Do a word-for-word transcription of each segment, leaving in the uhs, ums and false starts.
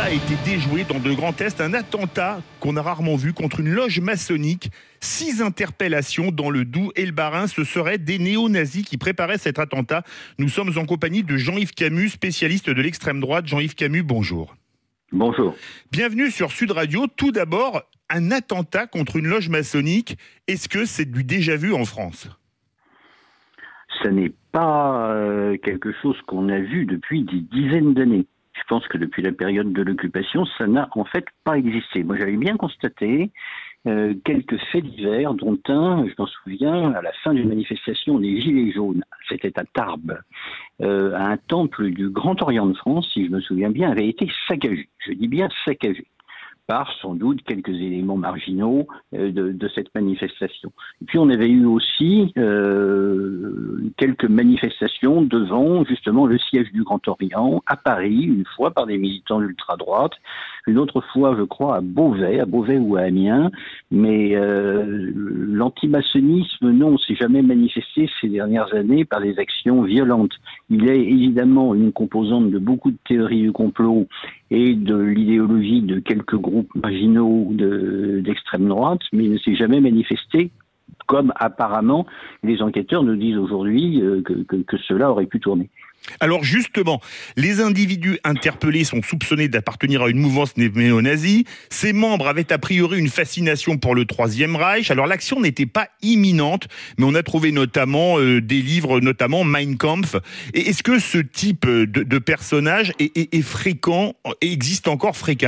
a été déjoué dans de Grand Est, un attentat qu'on a rarement vu contre une loge maçonnique. Six interpellations dans le Doubs et le Bas-Rhin. Ce seraient des néo-nazis qui préparaient cet attentat. Nous sommes en compagnie de Jean-Yves Camus, spécialiste de l'extrême droite. Jean-Yves Camus, bonjour. Bonjour. Bienvenue sur Sud Radio. Tout d'abord, un attentat contre une loge maçonnique. Est-ce que c'est du déjà-vu en France ? Ce n'est pas euh, quelque chose qu'on a vu depuis des dizaines d'années. Je pense que depuis la période de l'occupation, ça n'a en fait pas existé. Moi, j'avais bien constaté euh, quelques faits divers, dont un, je m'en souviens, à la fin d'une manifestation des Gilets jaunes. C'était à Tarbes. Euh, un temple du Grand Orient de France, si je me souviens bien, avait été saccagé. Je dis bien saccagé, par sans doute quelques éléments marginaux euh, de, de cette manifestation. Et puis on avait eu aussi euh, quelques manifestations devant justement le siège du Grand Orient à Paris, une fois par des militants d'ultra-droite, une autre fois je crois à Beauvais, à Beauvais ou à Amiens, mais euh, l'antimaçonnisme non, s'est jamais manifesté ces dernières années par des actions violentes. Il est évidemment une composante de beaucoup de théories du complot et de l'idéologie de quelques groupes marginaux de, d'extrême droite, mais il ne s'est jamais manifesté comme apparemment les enquêteurs nous disent aujourd'hui euh, que, que, que cela aurait pu tourner. Alors justement, les individus interpellés sont soupçonnés d'appartenir à une mouvance néo-nazie. Ces membres avaient a priori une fascination pour le Troisième Reich. Alors l'action n'était pas imminente, mais on a trouvé notamment euh, des livres, notamment Mein Kampf. Et est-ce que ce type de, de personnage est, est, est fréquent, existe encore fréquemment ?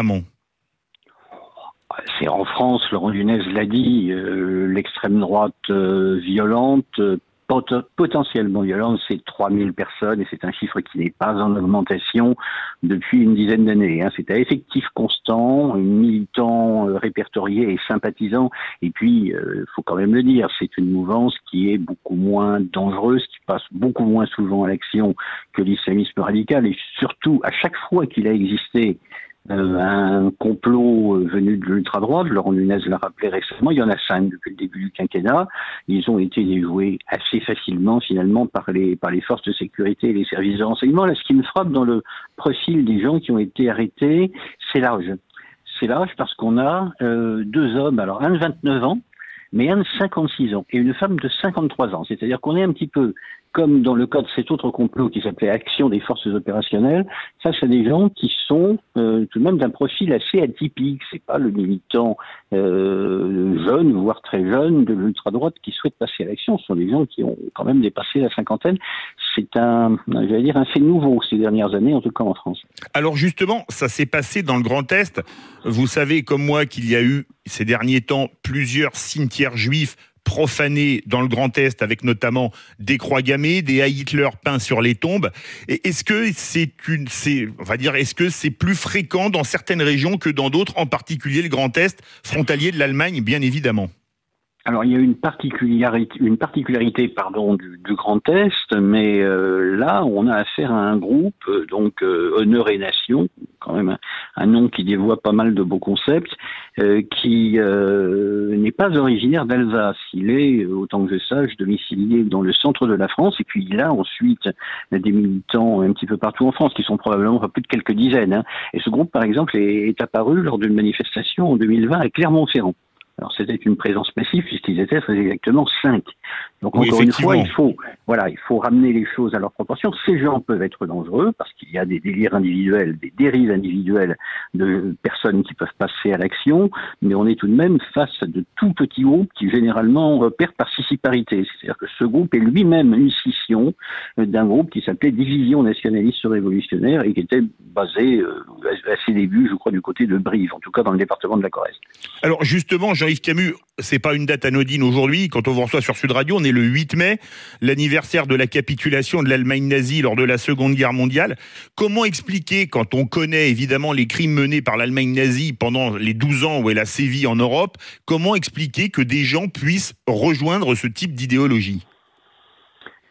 C'est en France, Laurent Nunez l'a dit, euh, l'extrême droite euh, violente, euh, pot- potentiellement violente, c'est trois mille personnes et c'est un chiffre qui n'est pas en augmentation depuis une dizaine d'années. Hein. C'est à effectif constant, militants euh, répertoriés et sympathisants. Et puis, il euh, faut quand même le dire, c'est une mouvance qui est beaucoup moins dangereuse, qui passe beaucoup moins souvent à l'action que l'islamisme radical. Et surtout, à chaque fois qu'il a existé Euh, un complot euh, venu de l'ultra-droite, Laurent Nunez l'a rappelé récemment, il y en a cinq depuis le début du quinquennat. Ils ont été déjoués assez facilement finalement par les, par les forces de sécurité et les services de renseignement. Là, ce qui me frappe dans le profil des gens qui ont été arrêtés, c'est l'âge. C'est l'âge parce qu'on a euh, deux hommes, alors un de vingt-neuf ans, mais un de cinquante-six ans et une femme de cinquante-trois ans. C'est-à-dire qu'on est un petit peu comme dans le cas de cet autre complot qui s'appelait Action des forces opérationnelles, face à des gens qui sont euh, tout de même d'un profil assez atypique. C'est pas le militant euh, jeune, voire très jeune, de l'ultra-droite qui souhaite passer à l'action. Ce sont des gens qui ont quand même dépassé la cinquantaine. C'est un, j'allais dire, un fait nouveau ces dernières années, en tout cas en France. Alors justement, ça s'est passé dans le Grand Est. Vous savez comme moi qu'il y a eu ces derniers temps plusieurs cimetières juifs profanés dans le Grand Est, avec notamment des croix gammées, des Heil Hitler peints sur les tombes. Et est-ce que c'est une, c'est, on va dire, est-ce que c'est plus fréquent dans certaines régions que dans d'autres, en particulier le Grand Est, frontalier de l'Allemagne, bien évidemment? Alors il y a une particularité, une particularité pardon, du, du Grand Est, mais euh, là on a affaire à un groupe, euh, donc euh, Honneur et Nation, quand même un, un nom qui dévoie pas mal de beaux concepts, euh, qui euh, n'est pas originaire d'Alsace. Il est, autant que je sache, domicilié dans le centre de la France, et puis il a ensuite des militants un petit peu partout en France, qui sont probablement plus de quelques dizaines. Hein. Et ce groupe, par exemple, est, est apparu lors d'une manifestation en deux mille vingt à Clermont-Ferrand. Alors c'était une présence massive puisqu'ils étaient très exactement cinq. Donc oui, encore une fois, il faut, voilà, il faut ramener les choses à leur proportion. Ces gens peuvent être dangereux parce qu'il y a des délires individuels, des dérives individuelles de personnes qui peuvent passer à l'action, mais on est tout de même face à de tout petits groupes qui généralement opèrent par scission-parité. C'est-à-dire que ce groupe est lui-même une scission d'un groupe qui s'appelait Division nationaliste révolutionnaire et qui était basé euh, à ses débuts, je crois, du côté de Brive, en tout cas dans le département de la Corrèze. Alors justement, Jean-Yves Camus, c'est pas une date anodine aujourd'hui. Quand on vous reçoit sur Sud Radio, on est le huit mai, l'anniversaire de la capitulation de l'Allemagne nazie lors de la Seconde Guerre mondiale. Comment expliquer, quand on connaît évidemment les crimes menés par l'Allemagne nazie pendant les douze ans où elle a sévi en Europe, comment expliquer que des gens puissent rejoindre ce type d'idéologie ?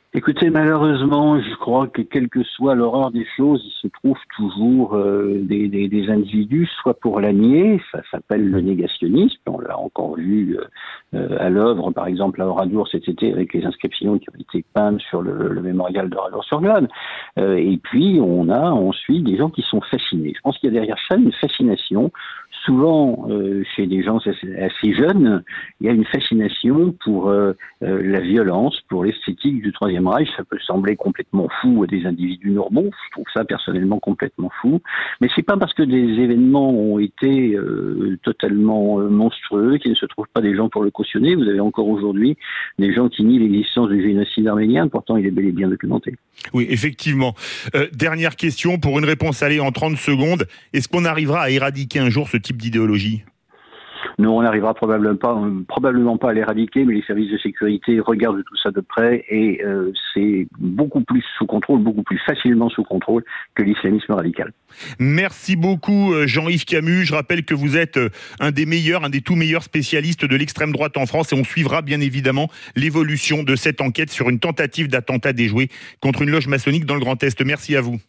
Écoutez, malheureusement, je crois que quelle que soit l'horreur des choses, il se trouve toujours euh, des, des, des individus, soit pour la nier, ça s'appelle le négationnisme, on l'a encore vu euh, à l'œuvre, par exemple à Oradour cet été, avec les inscriptions qui ont été peintes sur le, le mémorial d'Oradour-sur-Glane. Euh, et puis, on a ensuite des gens qui sont fascinés. Je pense qu'il y a derrière ça une fascination. Souvent, euh, chez des gens assez, assez jeunes, il y a une fascination pour euh, euh, la violence, pour l'esthétique du Troisième Reich. Ça peut sembler complètement fou à des individus normaux. Je trouve ça personnellement complètement fou. Mais c'est pas parce que des événements ont été euh, totalement euh, monstrueux qu'il ne se trouve pas des gens pour le cautionner. Vous avez encore aujourd'hui des gens qui nient l'existence du génocide arménien. Pourtant, il est bel et bien documenté. Oui, effectivement. Euh, dernière question, pour une réponse allée en trente secondes. Est-ce qu'on arrivera à éradiquer un jour ce type d'idéologie ? Nous, on n'arrivera probablement pas, probablement pas à l'éradiquer, mais les services de sécurité regardent tout ça de près et euh, c'est beaucoup plus sous contrôle, beaucoup plus facilement sous contrôle que l'islamisme radical. Merci beaucoup Jean-Yves Camus. Je rappelle que vous êtes un des meilleurs, un des tout meilleurs spécialistes de l'extrême droite en France et on suivra bien évidemment l'évolution de cette enquête sur une tentative d'attentat déjoué contre une loge maçonnique dans le Grand Est. Merci à vous.